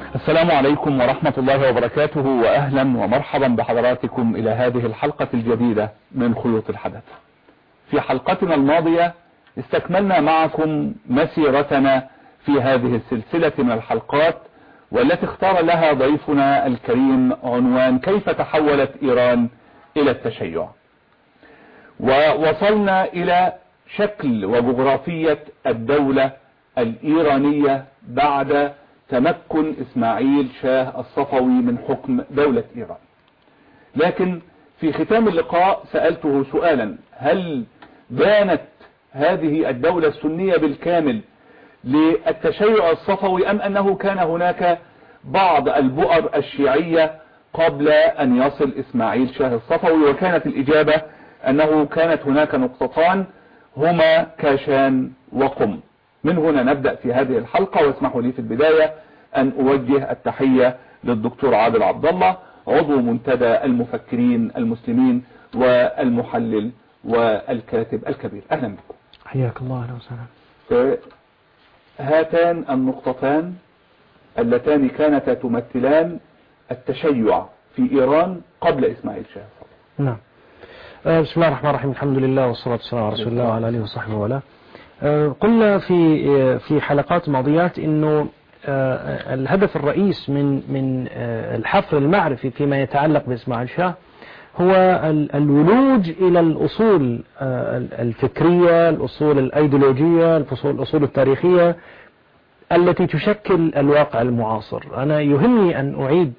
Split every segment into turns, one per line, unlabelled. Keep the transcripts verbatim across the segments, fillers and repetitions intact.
السلام عليكم ورحمة الله وبركاته، وأهلا ومرحبا بحضراتكم إلى هذه الحلقة الجديدة من خيوط الحدث. في حلقتنا الماضية استكملنا معكم مسيرتنا في هذه السلسلة من الحلقات، والتي اختار لها ضيفنا الكريم عنوان كيف تحولت إيران إلى التشيع، ووصلنا إلى شكل وجغرافية الدولة الإيرانية بعد تمكن إسماعيل شاه الصفوي من حكم دولة إيران. لكن في ختام اللقاء سألته سؤالا: هل بانت هذه الدولة السنية بالكامل للتشيع الصفوي، أم أنه كان هناك بعض البؤر الشيعية قبل أن يصل إسماعيل شاه الصفوي؟ وكانت الإجابة أنه كانت هناك نقطتان هما كاشان وقم. من هنا نبدأ في هذه الحلقة، واسمحوا لي في البداية أن أوجه التحية للدكتور عادل عبد الله، عضو منتدى المفكرين المسلمين والمحلل والكاتب الكبير. أهلا بكم.
حياك الله. أهلا وسهلا.
هاتان النقطتان اللتان كانتا تمثلان التشيع في إيران قبل إسماعيل شاه.
نعم. بسم الله الرحمن الرحيم، الحمد لله والصلاة والسلام على رسول الله وعلى آله وصحبه وله. قلنا في في حلقات ماضيات إنه الهدف الرئيس من من الحفر المعرفي فيما يتعلق بإسماعيل شاه هو الولوج إلى الأصول الفكرية، الأصول الأيديولوجية، الأصول التاريخية التي تشكل الواقع المعاصر. أنا يهمني أن أعيد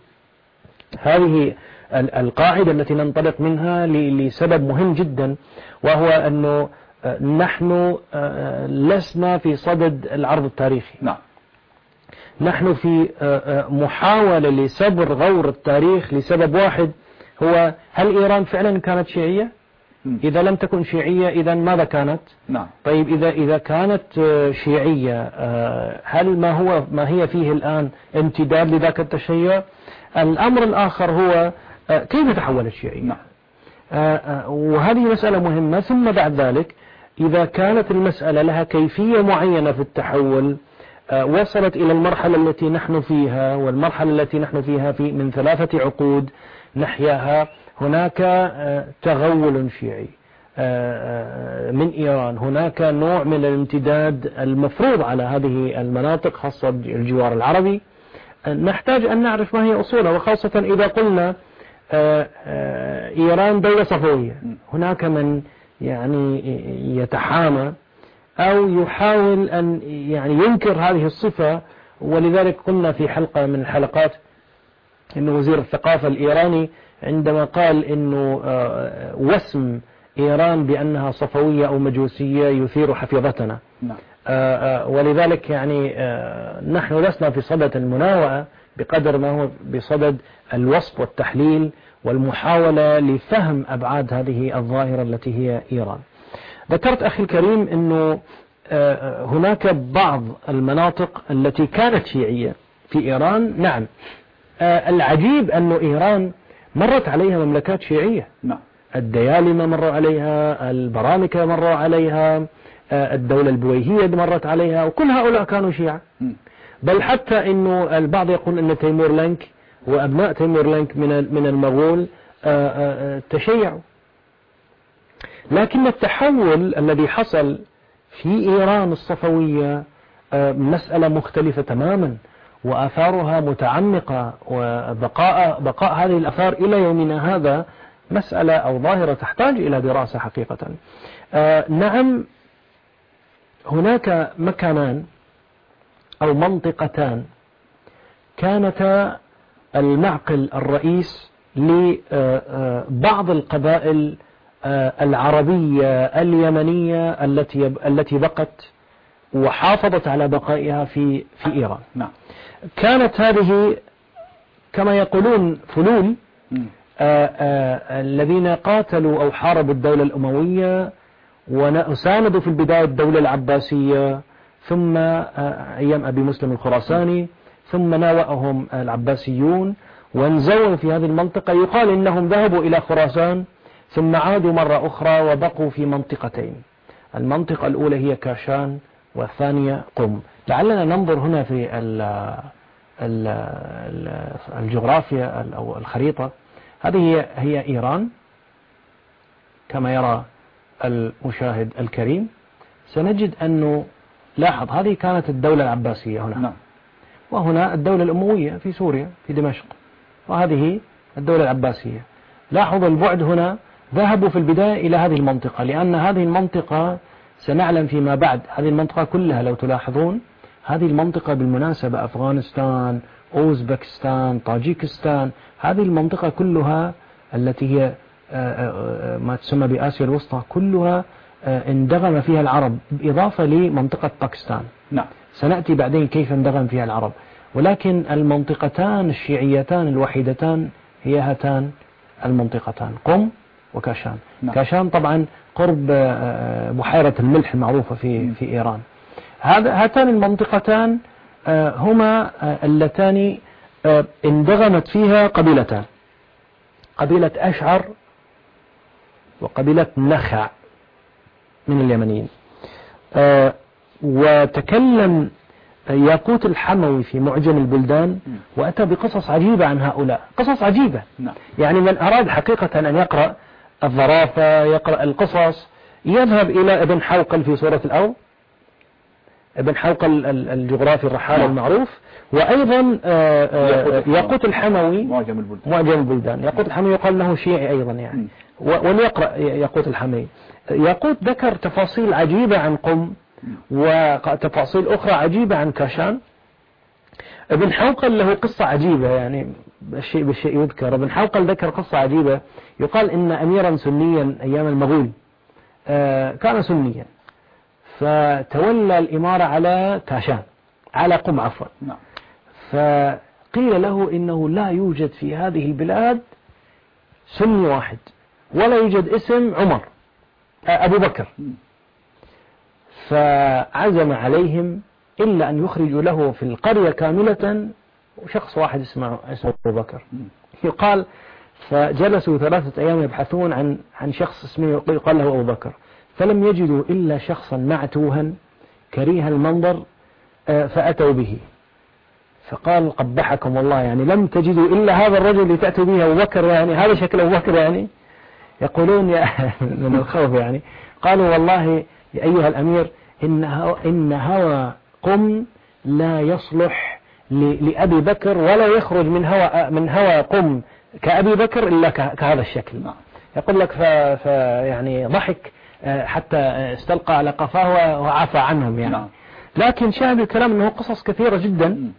هذه القاعدة التي ننطلق منها لسبب مهم جدا، وهو أنه نحن لسنا في صدد العرض التاريخي.
نعم.
نحن في محاولة لسبر غور التاريخ لسبب واحد، هو هل إيران فعلا كانت شيعية؟ إذا لم تكن شيعية إذا ماذا كانت؟
نعم.
طيب إذا إذا كانت شيعية، هل ما هو ما هي فيه الآن امتداد لذاك التشيع؟ الأمر الآخر هو كيف تحولت شيعية؟
نعم.
وهذه مسألة مهمة. ثم بعد ذلك إذا كانت المسألة لها كيفية معينة في التحول، وصلت إلى المرحلة التي نحن فيها، والمرحلة التي نحن فيها في من ثلاثة عقود نحياها، هناك تغول شيعي من إيران، هناك نوع من الامتداد المفروض على هذه المناطق خاصة الجوار العربي. نحتاج أن نعرف ما هي أصولها، وخاصة إذا قلنا إيران دولة صفوية. هناك من يعني يتحامى أو يحاول أن يعني ينكر هذه الصفة، ولذلك قلنا في حلقة من الحلقات أن وزير الثقافة الإيراني عندما قال أنه وسم إيران بأنها صفوية أو مجوسية يثير حفيظتنا.
نعم.
ولذلك يعني نحن لسنا في صدد المناوئة بقدر ما هو بصدد الوصف والتحليل والمحاولة لفهم أبعاد هذه الظاهرة التي هي إيران. ذكرت أخي الكريم أنه هناك بعض المناطق التي كانت شيعية في إيران. نعم. العجيب أن إيران مرت عليها مملكات شيعية.
نعم.
الديالمة مروا عليها، البرامكة مروا عليها، الدولة البويهية مرت عليها، وكل هؤلاء كانوا شيعة. بل حتى أنه البعض يقول أن تيمور لنك وأبناء تيمور لنك من من المغول تشيعوا. لكن التحول الذي حصل في إيران الصفوية مسألة مختلفة تماما، وآثارها متعمقة، وبقاء بقاء هذه الآثار إلى يومنا هذا مسألة أو ظاهرة تحتاج إلى دراسة حقيقة. نعم، هناك مكانان أو منطقتان كانتا المعقل الرئيس لبعض القبائل العربية اليمنية التي التي بقت وحافظت على بقائها في في إيران.
نعم.
كانت هذه كما يقولون فلول الذين قاتلوا أو حاربوا الدولة الأموية وساندوا في البداية الدولة العباسية، ثم أيام أبي مسلم الخراساني، ثم ناوأهم العباسيون وانزووا في هذه المنطقة. يقال إنهم ذهبوا إلى خراسان ثم عادوا مرة أخرى وبقوا في منطقتين. المنطقة الأولى هي كاشان والثانية قم. لعلنا ننظر هنا في الجغرافيا أو الخريطة، هذه هي إيران كما يرى المشاهد الكريم. سنجد أنه لاحظ هذه كانت الدولة العباسية هنا،
نعم.
وهنا الدولة الأموية في سوريا في دمشق، وهذه الدولة العباسية. لاحظوا البعد هنا، ذهبوا في البداية إلى هذه المنطقة، لأن هذه المنطقة سنعلم فيما بعد هذه المنطقة كلها لو تلاحظون، هذه المنطقة بالمناسبة أفغانستان، أوزبكستان، طاجيكستان، هذه المنطقة كلها التي هي ما تسمى بآسيا الوسطى كلها اندغم فيها العرب، إضافة لمنطقة باكستان.
نعم.
سنأتي بعدين كيف اندغم فيها العرب، ولكن المنطقتان الشيعيتان الوحيدتان هي هاتان المنطقتان، قم وكاشان.
نعم.
كاشان طبعا قرب بحيرة الملح المعروفة في في إيران. هذا هاتان المنطقتان هما اللتان اندغمت فيها قبيلتان، قبيلة أشعر وقبيلة نخع من اليمنيين. وتكلم ياقوت الحموي في معجم البلدان وأتى بقصص عجيبة عن هؤلاء، قصص عجيبة.
نعم.
يعني من أراد حقيقة أن يقرأ الظرافة، يقرأ القصص، يذهب إلى ابن حوقل في سورة الأرض، ابن حوقل الجغرافي الرحالة المعروف، وأيضا ياقوت الحموي معجم البلدان. معجم البلدان ياقوت الحموي يقال له شيعي أيضا يعني، وليقرأ ياقوت الحموي. ياقوت ذكر تفاصيل عجيبة عن قم وتفاصيل أخرى عجيبة عن كاشان. ابن حوقل له قصة عجيبة، يعني بالشيء بالشيء يذكر. ابن حوقل ذكر قصة عجيبة، يقال إن أميرا سنيا أيام المغول كان سنيا، فتولى الإمارة على كاشان، على قم عفوا.
نعم.
فقيل له إنه لا يوجد في هذه البلاد سني واحد، ولا يوجد اسم عمر أبو بكر. فعزم عليهم إلا أن يخرجوا له في القرية كاملة شخص واحد اسمه اسمه أبو بكر. يقال فجلسوا ثلاثة أيام يبحثون عن عن شخص اسمه يقال له أبو بكر، فلم يجدوا إلا شخصا معتوها كريه المنظر، فأتوا به. فقال قبحكم الله، يعني لم تجدوا إلا هذا الرجل اللي تأتوا به أبو بكر، يعني هذا شكل أبو بكر يعني. يقولون يا من الخوف يعني، قالوا والله يا أيها الأمير إن إن هوى قم لا يصلح لأبي بكر، ولا يخرج من هوى من هوى قم كأبي بكر إلا كهذا الشكل. يقول لك ف يعني ضحك حتى استلقى على قفاه وعفى عنهم يعني. لكن شاهد الكلام أنه قصص كثيرة جدا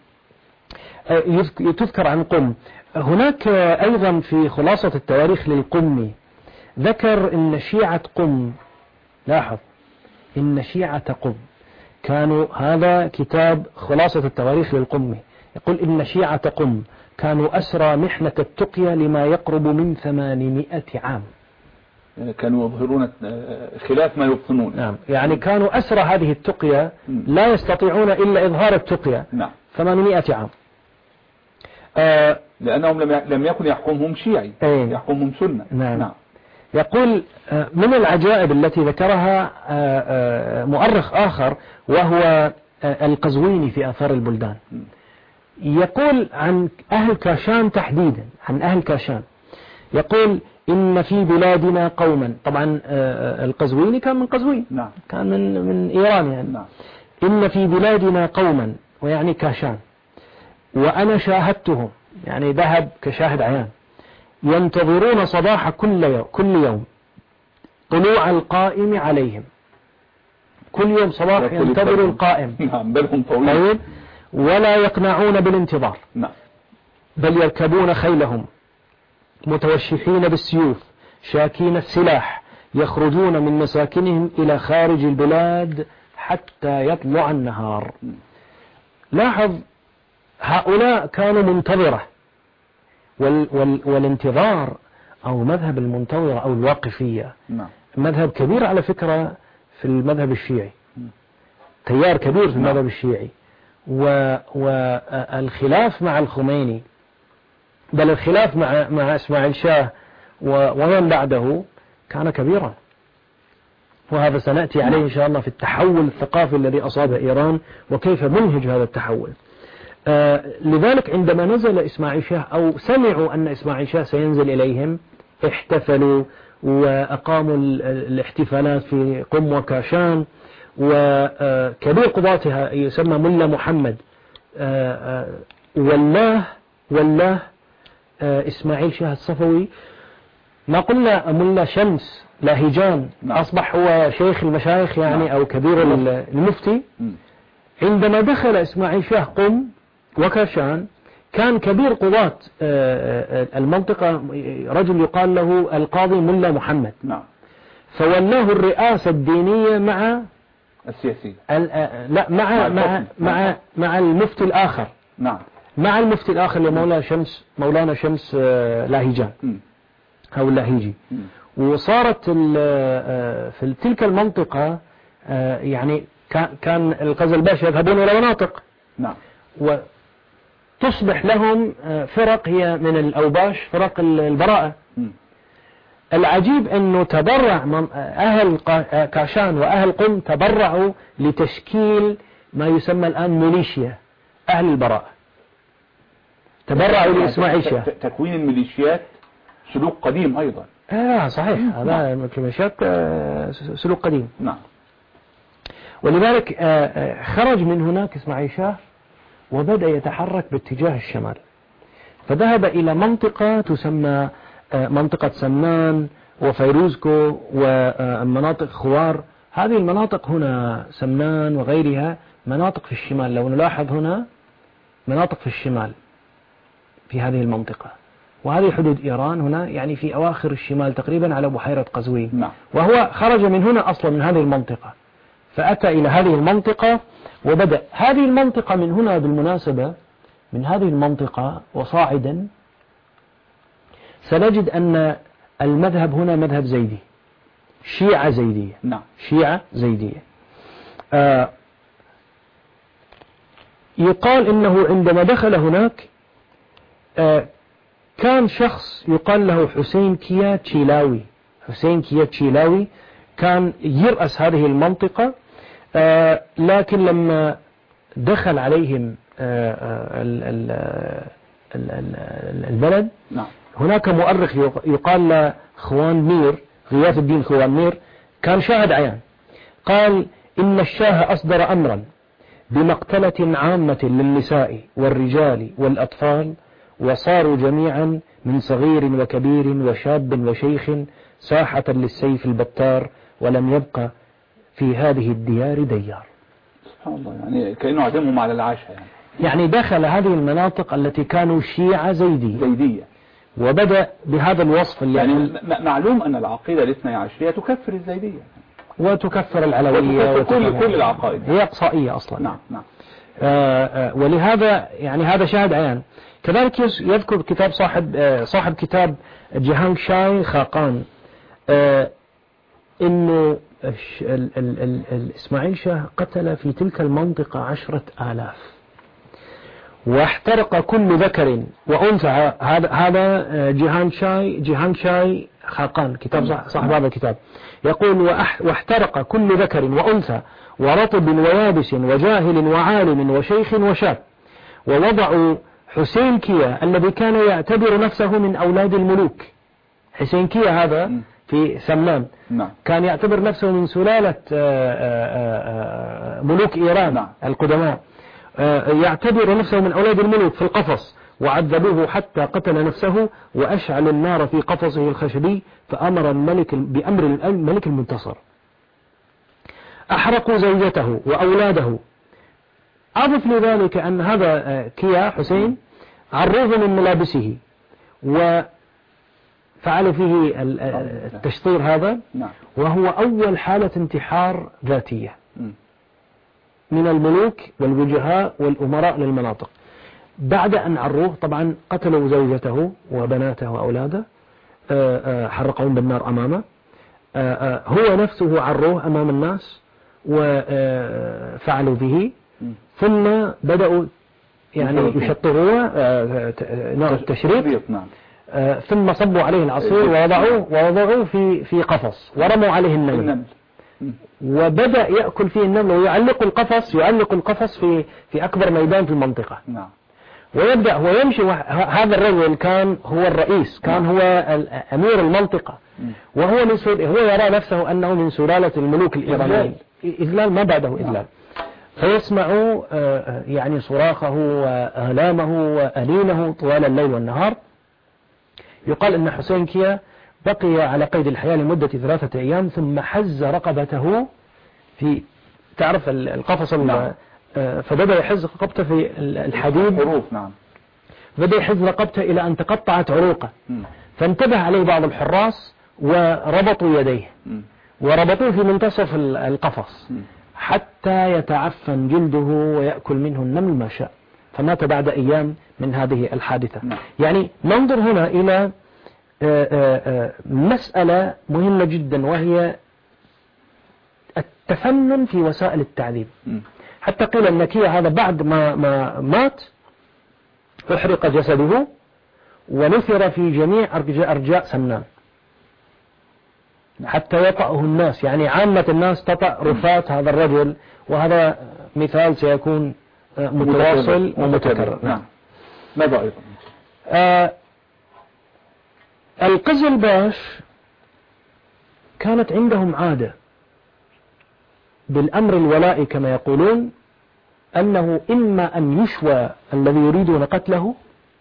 تذكر عن قم. هناك أيضا في خلاصة التواريخ للقمي ذكر إن شيعة قم، لاحظ إن شيعة قم كانوا، هذا كتاب خلاصة التواريخ للقمي، يقول إن شيعة قم كانوا أسرى محنة التقية لما يقرب من ثمانمائة عام.
كانوا يظهرون خلاف ما يبطنون.
نعم، يعني كانوا أسرى هذه التقية لا يستطيعون إلا إظهار التقية.
نعم.
ثمانمائة عام.
آه لأنهم لم لم يكن يحكمهم شيعي،
أيه.
يحكمهم سنة.
نعم. نعم. يقول من العجائب التي ذكرها مؤرخ آخر وهو القزويني في آثار البلدان، يقول عن أهل كاشان تحديدا، عن أهل كاشان يقول إن في بلادنا قوما، طبعا القزويني كان من قزوين.
نعم.
كان من من إيران يعني.
نعم.
إن في بلادنا قوما، ويعني كاشان، وأنا شاهدتهم، يعني ذهب كشاهد عيان، ينتظرون صباح كل يوم كل يوم طلوع القائم عليهم، كل يوم صباح ينتظر القائم.
نعم. بالهم طويل.
ولا يقنعون بالانتظار.
نعم.
بل يركبون خيلهم متوشحين بالسيوف شاكين السلاح، يخرجون من مساكنهم إلى خارج البلاد حتى يطلع النهار. لاحظ هؤلاء كانوا منتظرة، وال وال والانتظار أو مذهب المنتظرة أو الواقفية
نعم.
مذهب كبير على فكرة في المذهب الشيعي، تيار كبير في المذهب الشيعي، والخلاف مع الخميني، بل الخلاف مع مع إسماعيل شاه ومن بعده كان كبيرا، وهذا سنأتي عليه إن شاء الله في التحول الثقافي الذي أصاب إيران وكيف منهج هذا التحول. آه لذلك عندما نزل إسماعيل شاه أو سمعوا أن إسماعيل شاه سينزل إليهم احتفلوا وأقاموا الاحتفالات في قم وكاشان، وكبير قضاتها يسمى ملا محمد والله والله إسماعيل شاه الصفوي، ما قلنا ملا شمس لاهجان، أصبح هو شيخ المشايخ يعني أو كبير المفتي. عندما دخل إسماعيل شاه قم وكاشان كان كبير قضاة المنطقة رجل يقال له القاضي ملا محمد،
نعم.
فولاه الرئاسة الدينية مع
السياسية،
لا مع مع مع مع المفتي الآخر،
نعم،
مع المفتي الآخر لمولانا شمس مولانا شمس لاهجان أو اللاهيجي. وصارت في تلك المنطقة يعني كان القزلباش يذهبون إلى مناطق،
نعم،
وتصبح لهم فرق هي من الأوباش فرق البراءة. العجيب أنه تبرع أهل كاشان وأهل قم تبرعوا لتشكيل ما يسمى الآن ميليشيا أهل البراءة، تبرعوا لإسماعيل شاه.
تكوين الميليشيات سلوك قديم أيضا.
آه صحيح، هذا الميليشيات سلوك قديم.
نعم.
ولذلك خرج من هناك إسماعيل شاه وبدأ يتحرك باتجاه الشمال، فذهب إلى منطقة تسمى منطقة سمنان وفيروزكو ومناطق خوار. هذه المناطق هنا سمنان وغيرها مناطق في الشمال، لو نلاحظ هنا مناطق في الشمال في هذه المنطقة، وهذه حدود إيران هنا يعني في أواخر الشمال تقريبا على بحيرة قزوين.
نعم.
وهو خرج من هنا أصلا من هذه المنطقة فأتى إلى هذه المنطقة وبدأ هذه المنطقة من هنا. بالمناسبة من هذه المنطقة وصاعدا سنجد أن المذهب هنا مذهب زيدي، شيعة زيدية.
نعم.
شيعة زيدية. آه يقال إنه عندما دخل هناك آه كان شخص يقال له حسين كيا تشيلاوي. حسين كيا تشيلاوي كان يرأس هذه المنطقة، آه لكن لما دخل عليهم آه البلد،
نعم،
هناك مؤرخ يقال له خوان مير، غياث الدين خوان مير، كان شاهد عيان، قال إن الشاه أصدر أمرا بمقتلة عامة للنساء والرجال والأطفال، وصاروا جميعا من صغير وكبير وشاب وشيخ ساحة للسيف البتار، ولم يبقى في هذه الديار ديار.
سبحان الله، يعني كأنه عدمهم على العاشة يعني.
يعني دخل هذه المناطق التي كانوا شيعة زيدية
زيدية
وبدأ بهذا الوصف اللي
يعني معلوم أن العقيدة الاثنى عشرية تكفر الزيدية
وتكفر العلوية
وتكفر كل كل العقائد،
هي إقصائية أصلا.
نعم نعم.
آآ آآ ولهذا يعني هذا شاهد عيان. كذلك يذكر كتاب صاحب صاحب كتاب جيهانغ شاي خاقان إنه إسماعيل شاه قتل في تلك المنطقة عشرة آلاف، واحترق كل ذكر وأنثى. هذا هذا جيهانغ شاي جيهانغ شاي خاقان كتاب صاحب هذا الكتاب يقول واحترق كل ذكر وأنثى ورطب ويابس وجاهل وعالم وشيخ وشاب، ووضعوا حسين كيا الذي كان يعتبر نفسه من أولاد الملوك. حسين كيا هذا في سمنان كان يعتبر نفسه من سلالة ملوك إيران القدماء، يعتبر نفسه من أولاد الملوك في القفص، وعذبوه حتى قتل نفسه وأشعل النار في قفصه الخشبي، فأمر الملك بأمر الملك المنتصر. أحرقوا زوجته وأولاده. أضف لذلك أن هذا كيا حسين عروه من ملابسه وفعل فيه التشطير هذا، وهو أول حالة انتحار ذاتية من الملوك والوجهاء والأمراء للمناطق. بعد أن عروه طبعا قتلوا زوجته وبناته وأولاده، حرقهم بالنار أمامه، هو نفسه عروه أمام الناس وفعلوا به، ثم بدأوا يعني يشطروه نار التشريط، ثم صبوا عليه العصير ووضعوه ووضعوه في في قفص ورموا عليه النمل. وبدأ يأكل فيه النمل ويعلق القفص يعلق القفص في في أكبر ميدان في المنطقة.
نعم.
ويبدأ هو يمشي. هذا الرجل كان هو الرئيس، كان هو أمير المنطقة، وهو من سل... هو يرى نفسه أنه من سلالة الملوك الإيرانيين. إذلال ما بعده إذلال. فيسمع يعني صراخه وآلامه وأنينه طوال الليل والنهار. يقال أن حسين كيا بقي على قيد الحياة لمدة ثلاثة أيام ثم حز رقبته في تعرف القفص. نعم. فبدأ يحز رقبته في الحديد.
حروف. نعم.
بدأ يحز رقبته إلى أن تقطعت عروقه. م. فانتبه عليه بعض الحراس وربطوا يديه م. وربطوه في منتصف القفص م. حتى يتعفن جلده ويأكل منه النمل ما شاء. فمات بعد أيام من هذه الحادثة. م. يعني ننظر هنا إلى مسألة مهمة جدا، وهي التفنن في وسائل التعذيب. م. حتى قيل أن كيا هذا بعد ما, ما مات أحرق جسده ونثر في جميع أرجاء سمنان حتى يطأه الناس، يعني عامة الناس تطأ رفات هذا الرجل، وهذا مثال سيكون متواصل ومتكرر.
نعم. ماذا أيضا؟
آه القزلباش كانت عندهم عادة بالأمر الولائي كما يقولون، أنه إما أن يشوى الذي يريدون قتله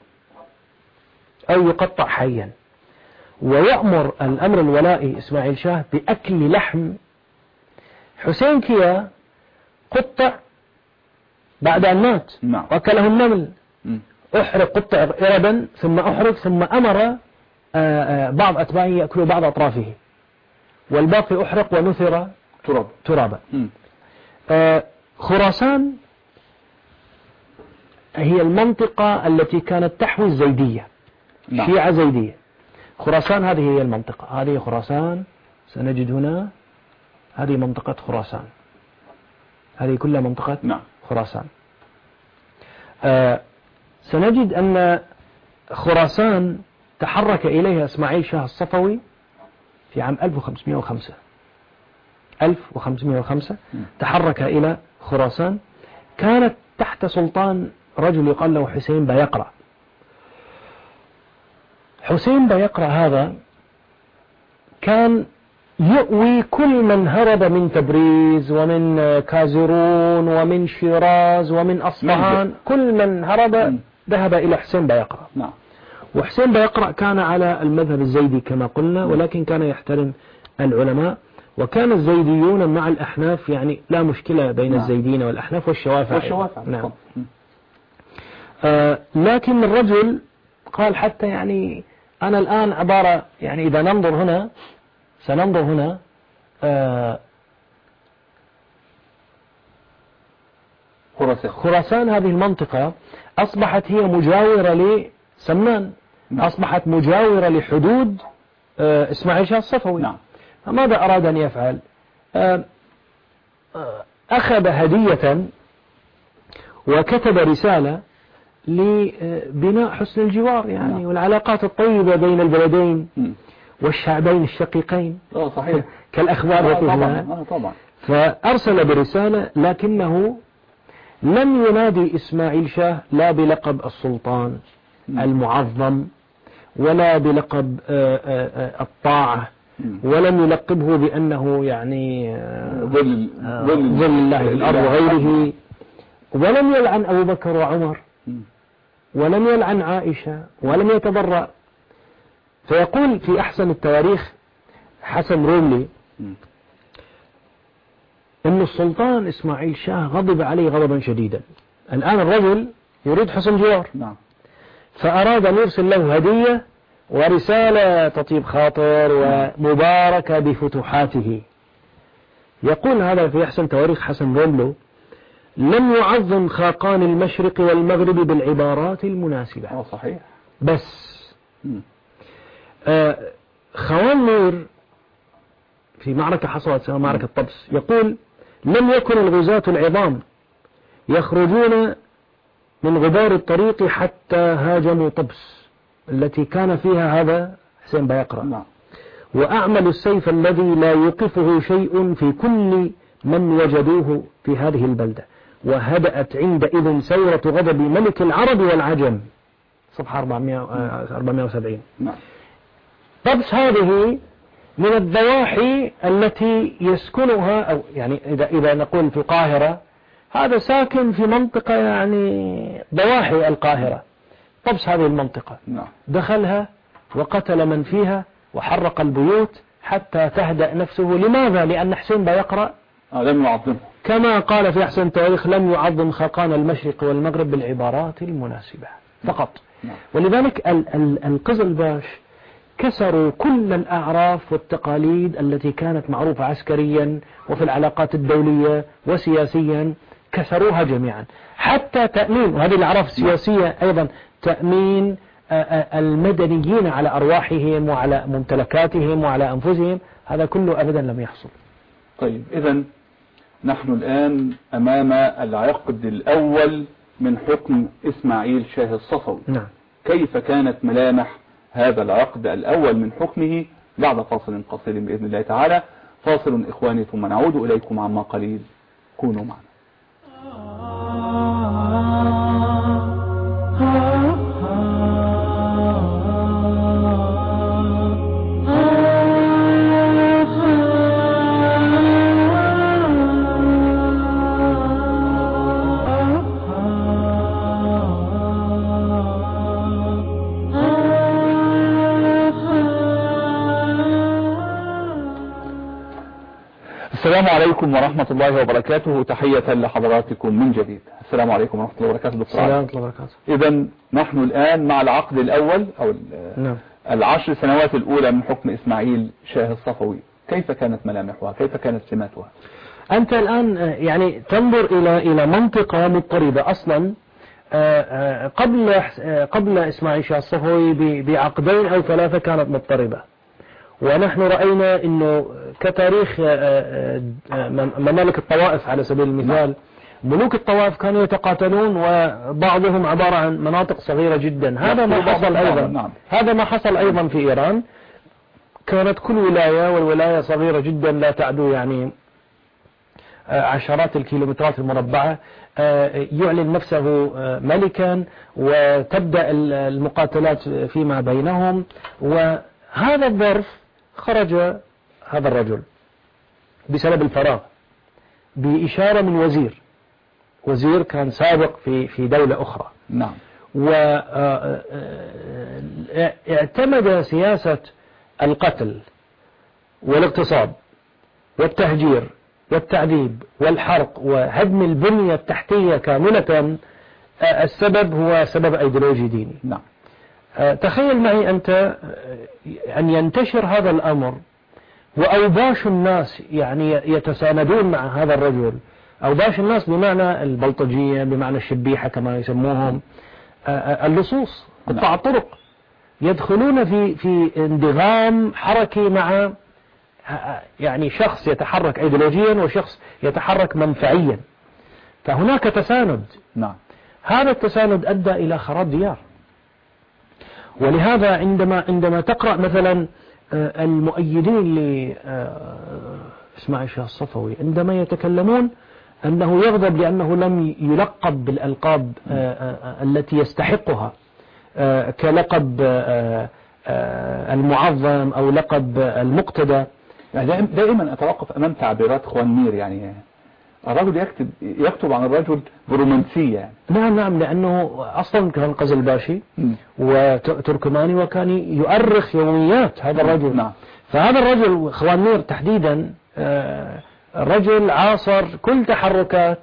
أو يقطع حيا. ويأمر الأمر الولائي إسماعيل شاه بأكل لحم حسين كيا قطع بعد أن مات وأكله النمل. أحرق قطع إربا ثم أحرق ثم أمر بعض أتباعه يأكلوا بعض أطرافه والباقي أحرق ونثر
تراب.
ترابا. خراسان هي المنطقة التي كانت تحوي الزيدية. نعم. شيعة زيدية. خراسان هذه هي المنطقة، هذه خراسان. سنجد هنا هذه منطقة خراسان، هذه كلها منطقة. نعم. خراسان. آه سنجد أن خراسان تحرك إليها إسماعيل شاه الصفوي في عام ألف وخمسمائة وخمسة ألف وخمسمائة وخمسة تحرك إلى خراسان. كانت تحت سلطان رجل يقال له حسين بيقرأ. حسين بيقرأ هذا كان يؤوي كل من هرب من تبريز ومن كازرون ومن شيراز ومن أصفهان، كل من هرب ذهب إلى حسين بيقرأ. نعم. وحسين بيقرأ كان على المذهب الزيدي كما قلنا، ولكن كان يحترم العلماء، وكان الزيديون مع الأحناف، يعني لا مشكلة بين. نعم. الزيديين والأحناف والشوافع.
والشوافع.
نعم. آه لكن الرجل قال حتى يعني أنا الآن عبارة، يعني إذا ننظر هنا سننظر هنا آه
خراسان.
خراسان هذه المنطقة أصبحت هي مجاورة لسمنان. نعم. أصبحت مجاورة لحدود آه إسماعيل شاه الصفوي. نعم. فماذا أراد أن يفعل؟ آه آه أخذ هدية وكتب رسالة لبناء حسن الجوار، يعني. نعم. والعلاقات الطيبة بين البلدين م. والشعبين الشقيقين.
اه صحيح.
كالأخبار.
آه طبعا. آه طبعا.
فأرسل برسالة، لكنه لم ينادي إسماعيل شاه لا بلقب السلطان م. المعظم، ولا بلقب الطاعة، ولم يلقبه بأنه يعني
ظل
ظل الله الأرض وغيره، ولم يلعن أبو بكر وعمر، ولم يلعن عائشة، ولم يتبرأ. فيقول في أحسن التواريخ حسن روملي إن السلطان إسماعيل شاه غضب عليه غضبا شديدا. الآن الرجل يريد حسن جوار. نعم. فأراد أن يرسل له هدية ورسالة تطيب خاطر ومباركة بفتوحاته. يقول هذا في أحسن تواريخ حسن روملو: لم يعظم خاقان المشرق والمغرب بالعبارات المناسبة.
اه صحيح.
بس آه خوان نور في معركة حصلت اسمها معركة طبس يقول: لم يكن الغزاة العظام يخرجون من غبار الطريق حتى هاجموا طبس التي كان فيها هذا حسين بيقرأ. نعم. وأعمل السيف الذي لا يوقفه شيء في كل من وجدوه في هذه البلدة، وهدأت عندئذ ثورة غضب ملك العرب والعجم. صفحة أربعمائة وسبعين. طبس هذه من الضواحي التي يسكنها، أو يعني إذا إذا نقول في القاهرة، هذا ساكن في منطقة يعني ضواحي القاهرة. طبس هذه المنطقة دخلها وقتل من فيها وحرق البيوت حتى تهدأ نفسه. لماذا؟ لأن حسين بيقرأ
لم يعظمه، كما
قال في أحسن تاريخ: لم يعظم خاقان المشرق والمغرب بالعبارات المناسبة فقط. ولذلك القزلباش كسروا كل الأعراف والتقاليد التي كانت معروفة عسكريا وفي العلاقات الدولية وسياسيا، كسروها جميعا حتى تأمين، وهذه الأعراف السياسية أيضا تأمين المدنيين على أرواحهم وعلى ممتلكاتهم وعلى أنفسهم، هذا كله أبدا لم يحصل.
طيب، إذن نحن الآن أمام العقد الأول من حكم إسماعيل شاه الصفوي.
نعم.
كيف كانت ملامح هذا العقد الأول من حكمه؟ بعد فاصل قصير بإذن الله تعالى. فاصل إخواني ثم نعود إليكم عما قليل، كونوا معنا. السلام عليكم ورحمة الله وبركاته. تحية لحضراتكم من جديد. السلام عليكم ورحمة الله وبركاته.
دكتور السلام عليكم ورحمة الله
وبركاته. إذن نحن الآن مع العقد الأول أو
نعم.
العشر سنوات الأولى من حكم إسماعيل شاه الصفوي، كيف كانت ملامحها؟ كيف كانت سماتها؟
أنت الآن يعني تنظر إلى إلى منطقة مضطربة أصلا. قبل قبل إسماعيل شاه الصفوي بعقدين أو ثلاثة كانت مضطربة، ونحن رأينا أنه كتاريخ ممالك الطوائف على سبيل المثال، ملوك الطوائف كانوا يتقاتلون وبعضهم عبارة عن مناطق صغيرة جدا. هذا ما حصل أيضا هذا ما حصل أيضا في إيران. كانت كل ولاية والولاية صغيرة جدا لا تعدو يعني عشرات الكيلومترات المربعة، يعلن نفسه ملكا وتبدأ المقاتلات فيما بينهم. وهذا الظرف خرج هذا الرجل بسبب الفراغ بإشارة من وزير وزير كان سابق في في دولة أخرى.
نعم.
واعتمد سياسة القتل والاغتصاب والتهجير والتعذيب والحرق وهدم البنية التحتية كاملة. السبب هو سبب أيديولوجي ديني.
نعم.
تخيل معي أنت أن ينتشر هذا الأمر وأوباش الناس يعني يتساندون مع هذا الرجل. أوباش الناس بمعنى البلطجية، بمعنى الشبيحة كما يسموهم، اللصوص، قطاع الطرق، يدخلون في في انضغام حركي مع يعني شخص يتحرك ايديولوجيا وشخص يتحرك منفعيا، فهناك تساند.
نعم.
هذا التساند أدى إلى خراب ديار. ولهذا عندما عندما تقرأ مثلا المؤيدين لإسماعيل شاه الصفوي عندما يتكلمون أنه يغضب لأنه لم يلقب بالألقاب التي يستحقها كلقب المعظم أو لقب المقتدى.
يعني دائما أتوقف أمام تعبيرات خوان مير، يعني الرجل يكتب يكتب عن الرجل برومانسية يعني.
نعم نعم، لأنه أصلا كان قزلباشي وتركماني وكان يؤرخ يوميات هذا الرجل.
نعم.
فهذا الرجل خوان مير تحديدا رجل عاصر كل تحركات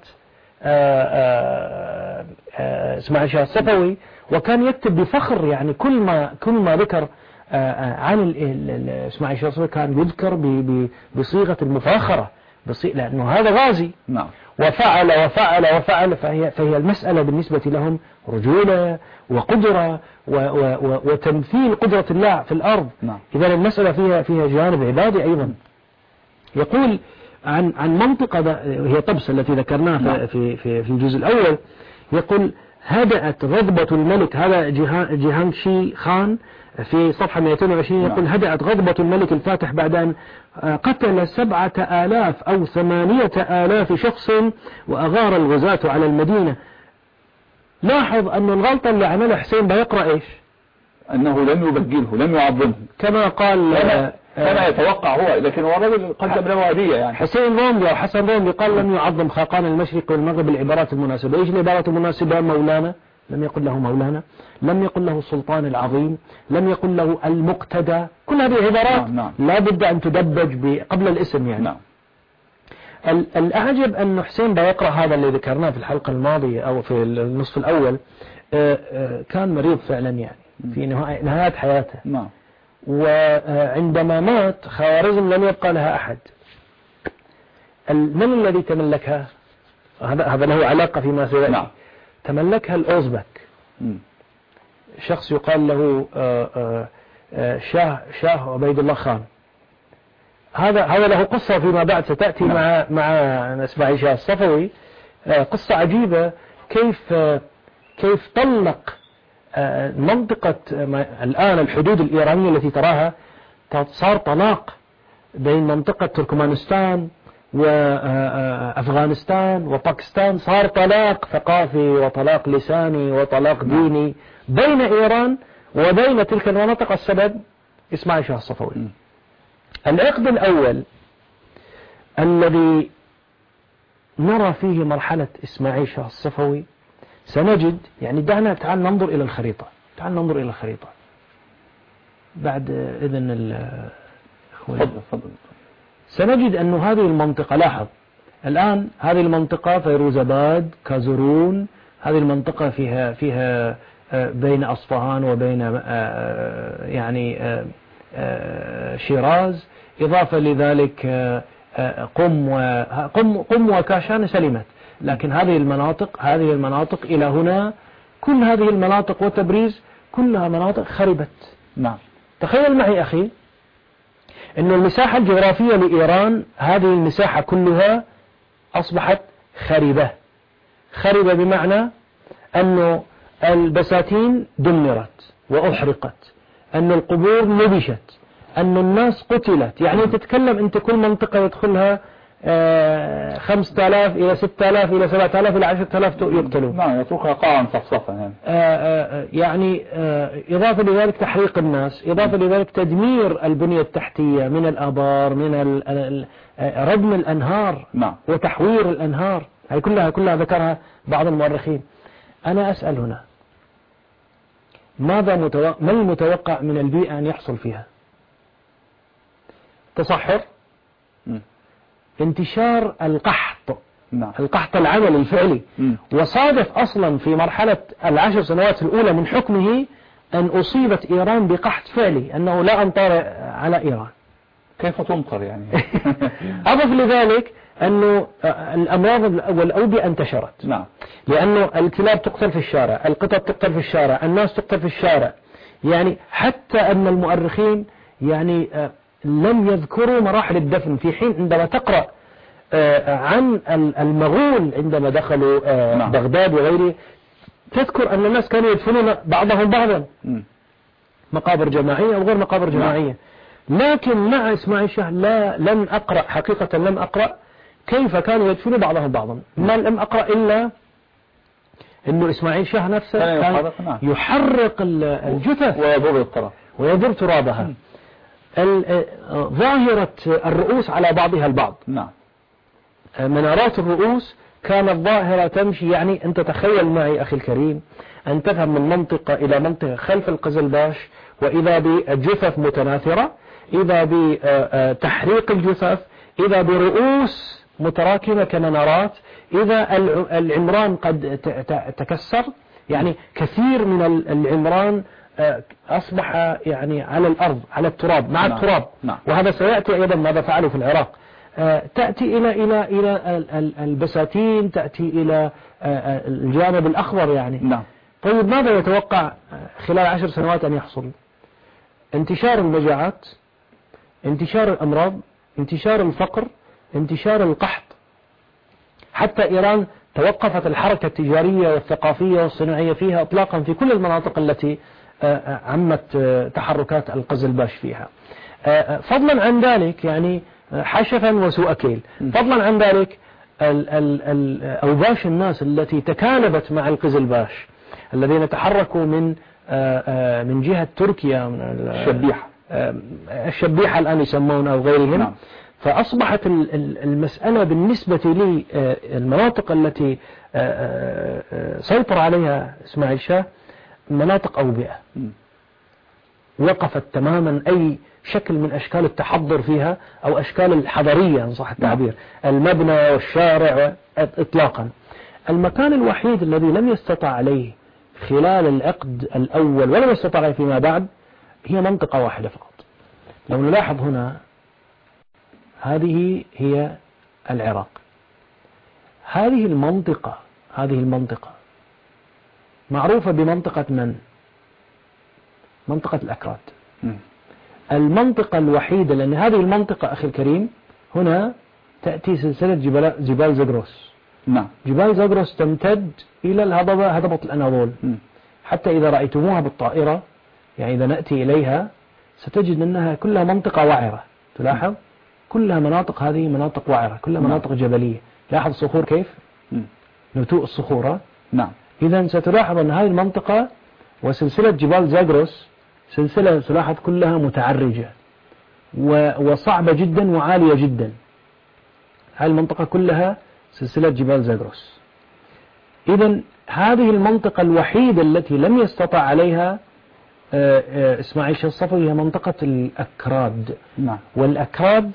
إسماعيل شاه الصفوي، وكان يكتب بفخر يعني كل ما كل ما ذكر عن إسماعيل شاه الصفوي كان يذكر بصيغة المفاخرة، لأنه هذا غازي.
نعم.
وفعل وفعل وفعل فهي, فهي المسألة بالنسبة لهم رجولة وقدرة و و وتمثيل قدرة الله في الأرض.
نعم.
إذا المسألة فيها فيها جانب عبادي أيضا. يقول عن عن منطقة هي طبس التي ذكرناها. نعم. في في في الجزء الأول يقول: هدأت غضبة الملك، هذا جهانشي خان في صفحة مئتين وعشرين يقول هدأت غضبة الملك الفاتح بعد أن قتل سبعة آلاف أو ثمانية آلاف شخص وأغار الغزاة على المدينة. لاحظ أن الغلطة اللي عملها حسين بيقرأ إيش؟
أنه لم يبجله، لم يعظمه
كما قال
كما, كما يتوقع هو، لكن هو الرجل قدم له هدية يعني.
حسين روملي أو حسن روملي قال لم يعظم خاقان المشرق والمغرب العبارات المناسبة. إيش العبارات المناسبة؟ مولانا، لم يقل له مولانا، لم يقل له السلطان العظيم، لم يقل له المقتدى. كل هذه عبارات
نعم.
لا بد أن تدبج قبل الاسم يعني.
نعم.
الأعجب أن حسين بيقرأ هذا اللي ذكرناه في الحلقة الماضية أو في النصف الأول كان مريض فعلا يعني في نهاية حياته.
نعم.
وعندما مات خوارزم لم يبقى لها أحد. من الذي تملكها؟ هذا هذا له علاقة فيما سيأتي.
نعم.
تملكها الأوزبك، شخص يقال له شاه شاه عبيد الله خان. هذا هذا له قصة فيما بعد ستأتي نعم. مع مع اسماعيل شاه الصفوي، قصة عجيبة كيف كيف طلق منطقة الآن الحدود الإيرانية التي تراها صار طلاق بين منطقة تركمانستان وأفغانستان وباكستان، صار طلاق ثقافي وطلاق لساني وطلاق ديني بين إيران وبين تلك المناطق. السبب اسماعيل شاه الصفوي. العقد الأول الذي نرى فيه مرحلة إسماعيل شاه الصفوي سنجد يعني دعنا تعال ننظر إلى الخريطة، تعال ننظر إلى الخريطة بعد إذن الأخوة. سنجد أن هذه المنطقة، لاحظ الآن هذه المنطقة فيروزاباد، كازرون، هذه المنطقة فيها فيها بين أصفهان وبين يعني شيراز، إضافة لذلك قم وقم قم وكاشان سلمت، لكن هذه المناطق هذه المناطق إلى هنا كل هذه المناطق وتبريز كلها مناطق خربت.
نعم.
تخيل معي أخي أن المساحة الجغرافية لإيران هذه المساحة كلها أصبحت خربة. خربة بمعنى أن البساتين دمرت وأحرقت، أن القبور نبشت، أن الناس قتلت. يعني تتكلم أنت كل منطقة يدخلها خمسة آلاف إلى ستة آلاف إلى سبعة آلاف إلى عشرة آلاف يقتلون.
نعم، يتركها قاعا صفصفا يعني.
يعني إضافة لذلك تحريق الناس، إضافة لذلك تدمير البنية التحتية من الآبار، من ردم الأنهار
نعم.
وتحوير الأنهار، هي كلها كلها ذكرها بعض المؤرخين. أنا أسأل هنا ماذا متوقع ما المتوقع من البيئة أن يحصل فيها؟ تصحر، م. انتشار القحط،
نعم.
القحط العملي الفعلي، م. وصادف أصلا في مرحلة العشر سنوات الأولى من حكمه أن أصيبت إيران بقحط فعلي، أنه لا أمطار على إيران.
كيف تمطر يعني؟
أضف لذلك أنه الأمراض والأوبئة انتشرت.
نعم.
لأنه الكلاب تقتل في الشارع، القطط تقتل في الشارع، الناس تقتل في الشارع. يعني حتى أن المؤرخين يعني لم يذكروا مراحل الدفن، في حين عندما تقرأ عن المغول عندما دخلوا نعم. بغداد وغيره تذكر أن الناس كانوا يدفنون بعضهم بعضا، م. مقابر جماعية أو غير مقابر جماعية. لكن مع إسماعيل شاه لا لم أقرأ حقيقة لم أقرأ كيف كانوا يدفنون بعضهم بعضا. ما لم أقرأ إلا أنه إسماعيل شاه نفسه كان يحرق, نعم. يحرق الجثث
ويضر التراب
ويضر ترابها. ظاهرة الرؤوس على بعضها البعض،
نعم.
منارات الرؤوس كانت ظاهرة تمشي. يعني أنت تخيل معي أخي الكريم أن تذهب من منطقة إلى منطقة خلف القزلباش وإذا بجثث متناثرة، إذا بتحريق الجثث، إذا برؤوس متراكمة كمنارات، إذا العمران قد تكسر. يعني كثير من العمران أصبح يعني على الأرض على التراب مع
نعم.
التراب
نعم.
وهذا سيأتي أيضا ماذا فعلوا في العراق. تأتي إلى إلى إلى البساتين، تأتي إلى الجانب الأخضر يعني.
نعم.
طيب ماذا يتوقع خلال عشر سنوات أن يحصل؟ انتشار المجاعات، انتشار الأمراض، انتشار الفقر، انتشار القحط. حتى إيران توقفت الحركة التجارية والثقافية والصناعية فيها إطلاقا في كل المناطق التي عمت تحركات القزلباش فيها. فضلا عن ذلك يعني حشفا وسوء كيل، فضلا عن ذلك الأوباش الناس التي تكالبت مع القزلباش الذين تحركوا من من جهة تركيا، من
الشبيحة
الشبيحة الآن يسمون أو غيرهم. نعم. فأصبحت المسألة بالنسبة لي المناطق التي سيطر عليها إسماعيل شاه مناطق أوبئة، وقفت تماما أي شكل من أشكال التحضر فيها أو أشكال الحضرية إن صح التعبير، المبنى والشارع إطلاقا. المكان الوحيد الذي لم يستطع عليه خلال العقد الأول ولم يستطع عليه فيما بعد هي منطقة واحدة فقط. لو نلاحظ هنا هذه هي العراق. هذه المنطقة هذه المنطقة معروفة بمنطقة من؟ منطقة الأكراد. م. المنطقة الوحيدة، لأن هذه المنطقة أخي الكريم هنا تأتي سلسلة جبال, جبال زاغروس.
نعم.
جبال زاغروس تمتد إلى الهضبة، هضبة الأناضول. م. حتى إذا رأيتموها بالطائرة، يعني إذا نأتي إليها ستجد أنها كلها منطقة وعرة. تلاحظ م. كلها مناطق، هذه مناطق وعرة، كلها مناطق نعم. جبلية. لاحظ الصخور كيف؟ م. نتوء الصخورة.
نعم.
إذا ستلاحظ أن هذه المنطقة وسلسلة جبال زاغروس سلسلة تلاحظ كلها متعرجة وصعبة جدا وعالية جدا. هذه المنطقة كلها سلسلة جبال زاغروس. إذا هذه المنطقة الوحيدة التي لم يستطع عليها إسماعيل شاه الصفوي هي منطقة الأكراد.
نعم.
والأكراد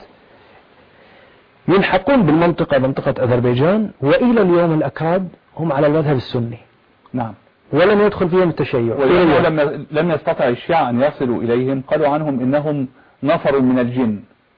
يلحقون بالمنطقة منطقة أذربيجان، وإلى اليوم الأكراد هم على المذهب السني.
نعم.
ولم يدخل فيهم التشيع.
ولم لم يستطع الشيعة أن يصلوا إليهم، قالوا عنهم إنهم نفر من الجن.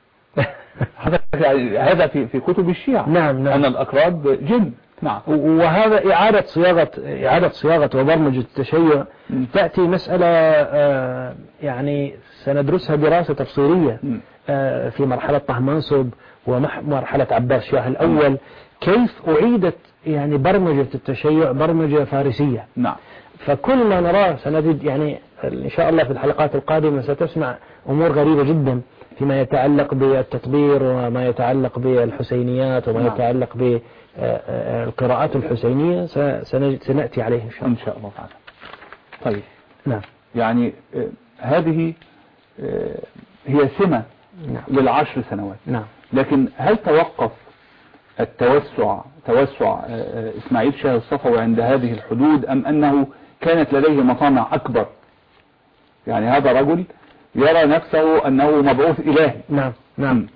هذا في في كتب الشيعة.
نعم نعم.
أن الأكراد جن. نعم.
وهذا إعادة صياغة إعادة صياغة وبرمجة التشيع م. تأتي مسألة آه يعني سندرسها دراسة تفصيلية آه في مرحلة طهماسب ومرحلة عباس شاه الأول. م. كيف أعيدت يعني برمجة التشيع برمجة فارسية.
نعم.
فكل ما نراه سنجد يعني إن شاء الله في الحلقات القادمة ستسمع أمور غريبة جدا فيما يتعلق بالتطبير وما يتعلق بالحسينيات وما نعم. يتعلق بالقراءات الحسينية سنأتي عليه إن شاء الله.
إن شاء الله تعالى. طيب.
نعم.
يعني هذه هي سمة نعم. للعشر سنوات.
نعم.
لكن هل توقف التوسع توسع إسماعيل شاه الصفوي عند هذه الحدود، أم أنه كانت لديه مطامع أكبر؟ يعني هذا رجل يرى نفسه أنه مبعوث إلهي.
نعم نعم.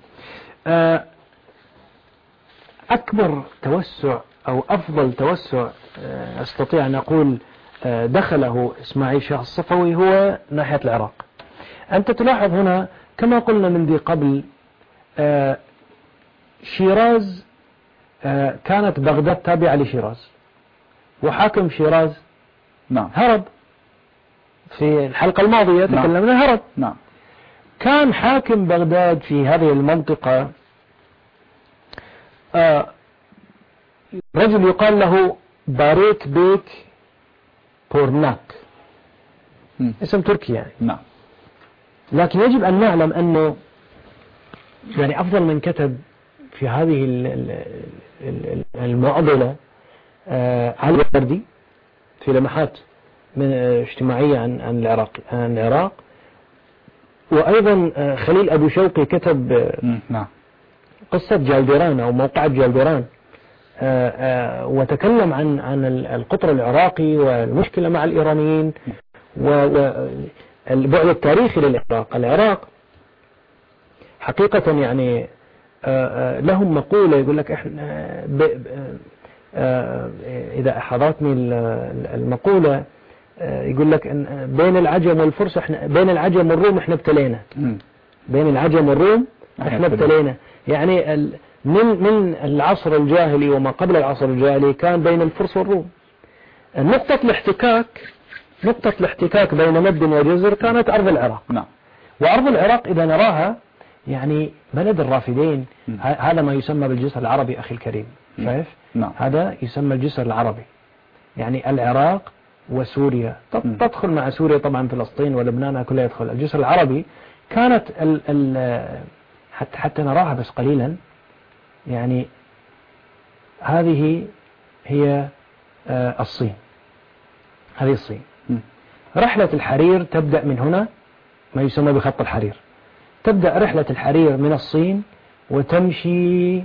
أكبر توسع أو أفضل توسع أستطيع أن أقول دخله إسماعيل شاه الصفوي هو ناحية العراق. أنت تلاحظ هنا كما قلنا من ذي قبل شيراز كانت بغداد تابعة لشيراز، وحاكم شيراز
نعم.
هرب. في الحلقة الماضية
نعم.
تكلمنا هرب.
نعم.
كان حاكم بغداد في هذه المنطقة آه رجل يقال له باريك بيك بورناك، م. اسم تركي يعني.
نعم.
لكن يجب أن نعلم أنه يعني أفضل من كتب في هذه المعضلة علي الوردي في لمحات من اجتماعية عن عن العراق عن العراق وأيضا خليل أبو شوقي كتب
نعم.
قصة جالديران أو موقعة جالديران وتكلم عن عن القطر العراقي والمشكلة مع الإيرانيين والبعد التاريخي للعراق. العراق حقيقة يعني لهم مقولة يقول لك احنا إذا حضرتني المقولة يقول لك ان بين العجم والفرس احنا بين العجم والروم احنا ابتلينا. بين العجم والروم احنا ابتلينا. يعني من من العصر الجاهلي وما قبل العصر الجاهلي كان بين الفرس والروم. نقطة الاحتكاك نقطة الاحتكاك بين مد وجزر كانت أرض العراق.
نعم.
وأرض العراق إذا نراها يعني بلد الرافدين. هذا ما يسمى بالجسر العربي أخي الكريم. شايف؟
نعم.
هذا يسمى الجسر العربي. يعني العراق وسوريا، تدخل مع سوريا طبعا فلسطين ولبنان كلها يدخل. الجسر العربي كانت ال ال حتى, حتى نراها بس قليلا، يعني هذه هي الصين، هذه الصين. رحلة الحرير تبدأ من هنا، ما يسمى بخط الحرير. تبدأ رحلة الحرير من الصين وتمشي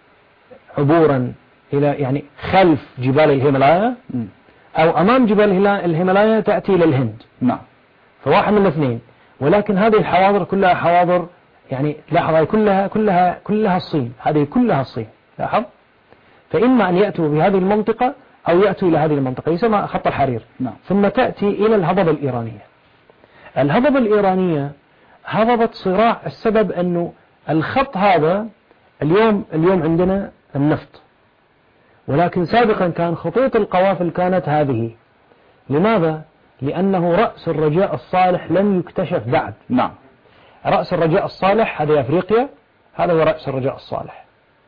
عبورا إلى يعني خلف جبال الهيمالايا أو أمام جبال الهيمالايا تأتي إلى الهند.
نعم.
فواحد من الاثنين. ولكن هذه الحواضر كلها حواضر، يعني لاحظ كلها كلها كلها الصين، هذه كلها الصين، لاحظ. فإما أن يأتوا بهذه المنطقة أو يأتوا إلى هذه المنطقة يسمى خط الحرير.
نعم.
ثم تأتي إلى الهضبة الإيرانية. الهضبة الإيرانية هضبة صراع، السبب أنه الخط هذا اليوم اليوم عندنا النفط، ولكن سابقا كان خطوط القوافل كانت هذه. لماذا؟ لأنه رأس الرجاء الصالح لم يكتشف بعد.
نعم.
رأس الرجاء الصالح هذه أفريقيا، هذا هو رأس الرجاء الصالح.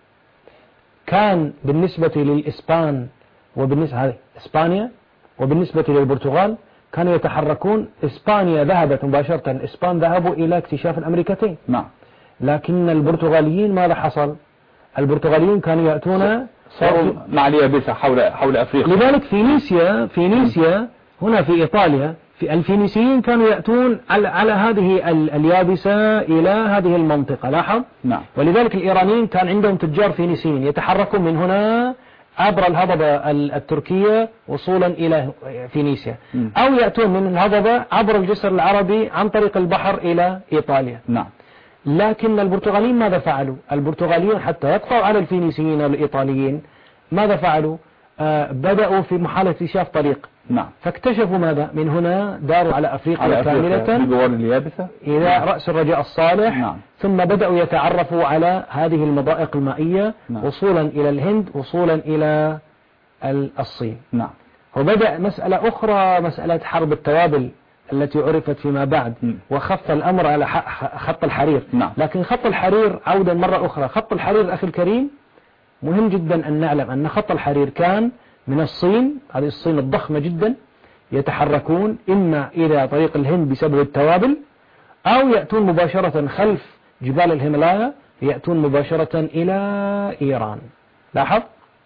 كان بالنسبة للإسبان وبالنسبة هذه إسبانيا وبالنسبة للبرتغال كانوا يتحركون. إسبانيا ذهبت مباشرة، الإسبان ذهبوا إلى اكتشاف الأمريكتين.
نعم.
لكن البرتغاليين ماذا حصل؟ البرتغاليين كانوا يأتون
صاروا مع اليابسة حول حول أفريقيا.
لذلك فينيسيا فينيسيا هنا في إيطاليا، في الفينيسيين كانوا يأتون على على هذه اليابسة إلى هذه المنطقة، لاحظ.
نعم.
ولذلك الإيرانيين كان عندهم تجار فينيسيين يتحركون من هنا عبر الهضبة التركية وصولا إلى فينيسيا، م. أو يأتون من الهضبة عبر الجسر العربي عن طريق البحر إلى إيطاليا.
نعم.
لكن البرتغاليين ماذا فعلوا؟ البرتغاليين حتى يقطعوا على الفينيسيين والإيطاليين ماذا فعلوا؟ آه بدأوا في محاولة اكتشاف طريق.
نعم.
فاكتشفوا ماذا؟ من هنا داروا على أفريقيا, على أفريقيا كاملة
بجوار اليابسة
إلى نعم. رأس الرجاء الصالح.
نعم.
ثم بدأوا يتعرفوا على هذه المضائق المائية.
نعم.
وصولا إلى الهند، وصولا إلى الصين.
نعم.
وبدأ مسألة أخرى، مسألة حرب التوابل التي عرفت فيما بعد، م. وخف الأمر على خط الحرير.
نعم.
لكن خط الحرير عودا مرة أخرى، خط الحرير أخي الكريم مهم جدا أن نعلم أن خط الحرير كان من الصين، هذه الصين الضخمة جدا، يتحركون إما إلى طريق الهند بسبب التوابل، أو يأتون مباشرة خلف جبال الهيمالايا، يأتون مباشرة إلى إيران. لاحظ،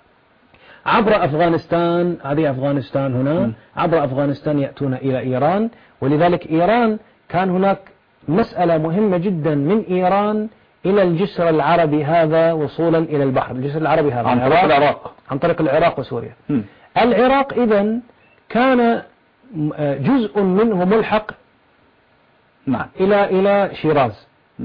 عبر أفغانستان، هذه أفغانستان هنا، م. عبر أفغانستان يأتون إلى إيران. ولذلك إيران كان هناك مسألة مهمة جدا من إيران إلى الجسر العربي هذا وصولا إلى البحر. الجسر العربي هذا
عن طريق العراق،
عن طريق العراق وسوريا.
م.
العراق إذن كان جزء منه ملحق
نعم.
إلى إلى شيراز، م.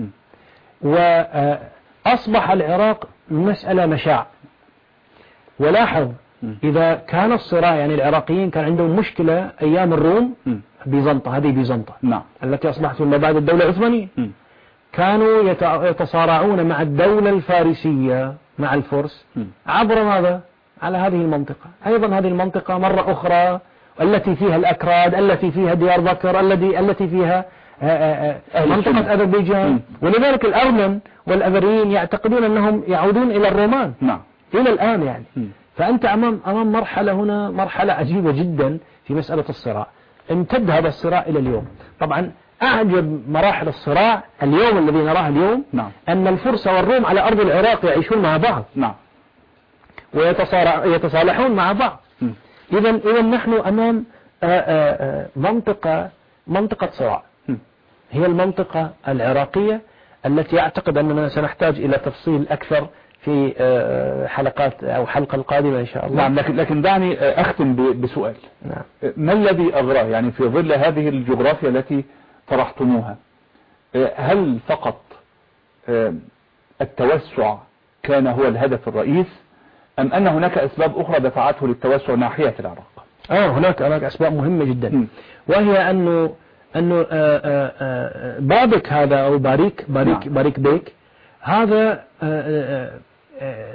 وأصبح العراق مسألة مشاع. ولاحظ إذا كان الصراع، يعني العراقيين كان عندهم مشكلة أيام الروم، م. بيزنطة، هذه بيزنطة
نعم.
التي أصبحت ما بعد الدولة العثمانية، م. كانوا يتصارعون مع الدولة الفارسية، مع الفرس، م. عبر ماذا؟ على هذه المنطقة. أيضا هذه المنطقة مرة أخرى التي فيها الأكراد، التي فيها ديار بكر، التي التي فيها منطقة أذربيجان. ولذلك الأرمن والأذريين يعتقدون أنهم يعودون إلى الرومان.
نعم.
إلى الآن يعني.
م.
فأنت أمام أمام مرحلة هنا، مرحلة عجيبة جدا في مسألة الصراع. امتد هذا الصراع إلى اليوم. طبعا أعجب مراحل الصراع اليوم الذي نراه اليوم،
نعم.
أن الفرس والروم على أرض العراق يعيشون مع بعض.
نعم.
ويتصالحون مع بعض. إذا إذا نحن أمام آآ آآ منطقة منطقة صراع، هي المنطقة العراقية التي أعتقد أننا سنحتاج إلى تفصيل أكثر في حلقات أو حلقة القادمة إن شاء الله.
نعم. لكن لكن دعني أختم بسؤال.
نعم.
ما الذي أغراه يعني في ظل هذه الجغرافيا التي طرحتموها؟ هل فقط التوسع كان هو الهدف الرئيس، أم أن هناك أسباب أخرى دفعته للتوسع ناحية العراق؟
آه هناك هناك أسباب مهمة جدا، م. وهي أنه أنه آآ آآ بابك هذا أو باريك باريك نعم. باريك بيك هذا آآ آآ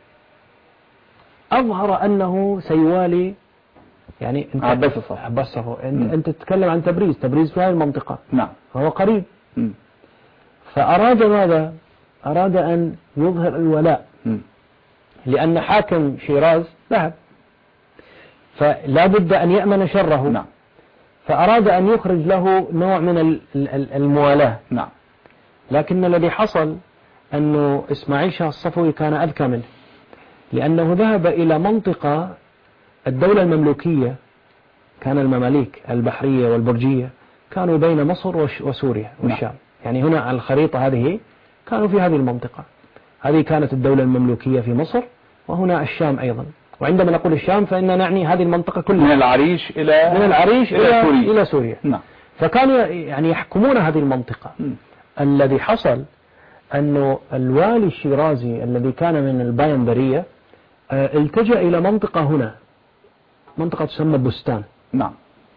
أظهر أنه سيوالي يعني
عباس الصفوي.
عباس الصفوي. أنت, أنت تتكلم عن تبريز، تبريز في هذه المنطقة.
نعم.
فهو قريب.
م.
فأراد ماذا؟ أراد أن يظهر الولاء، م. لأن حاكم شيراز ذهب. فلا بد أن يأمن شره.
نعم.
فأراد أن يخرج له نوع من الموالاة.
نعم.
لكن الذي حصل أنه إسماعيل شاه الصفوي كان أذكى منه، لأنه ذهب إلى منطقة الدولة المملوكية، كان المماليك البحرية والبرجية كانوا بين مصر وسوريا والشام. يعني هنا على الخريطة هذه كانوا في هذه المنطقة، هذه كانت الدولة المملوكية في مصر، وهنا الشام أيضا. وعندما نقول الشام فإننا نعني هذه المنطقة كلها
من العريش إلى
من العريش إلى, إلى سوريا, إلى سوريا.
نعم.
فكانوا يعني يحكمون هذه المنطقة. م. الذي حصل أنه الوالي الشيرازي الذي كان من البايندرية التجأ إلى منطقة هنا، منطقة تسمى بستان.
نعم.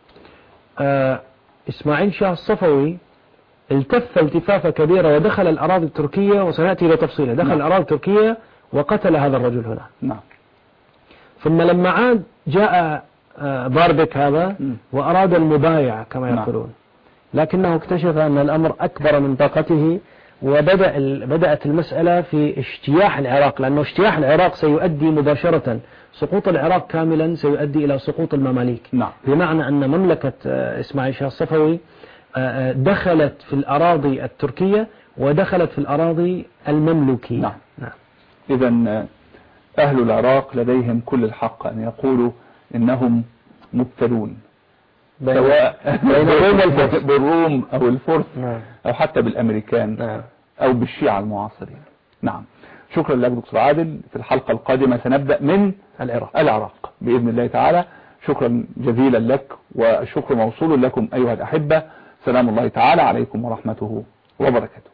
إسماعيل شاه الصفوي التف التفافة كبيرة ودخل الأراضي التركية، وسنأتي إلى تفصيله. دخل نعم. الأراضي التركية وقتل هذا الرجل هنا.
نعم.
ثم لما عاد جاء باربك هذا وأراد المبايعة كما يقولون، لكنه اكتشف أن الأمر أكبر من طاقته، وبدأ بدأت المسألة في اجتياح العراق، لأنه اجتياح العراق سيؤدي مباشرة، سقوط العراق كاملا سيؤدي إلى سقوط المماليك.
نعم.
بمعنى أن مملكة إسماعيل شاه الصفوي دخلت في الأراضي التركية ودخلت في الأراضي المملوكية.
نعم.
نعم.
إذن أهل العراق لديهم كل الحق أن يقولوا إنهم مبتلون، سواء بالروم أو الفرس.
نعم.
أو حتى بالأمريكان.
نعم.
أو بالشيعة المعاصرين. نعم. شكرا لك دكتور عادل. في الحلقة القادمة سنبدأ من
العراق
العراق بإذن الله تعالى. شكرا جزيلا لك، والشكر موصول لكم أيها الأحبة. سلام الله تعالى عليكم ورحمته وبركاته.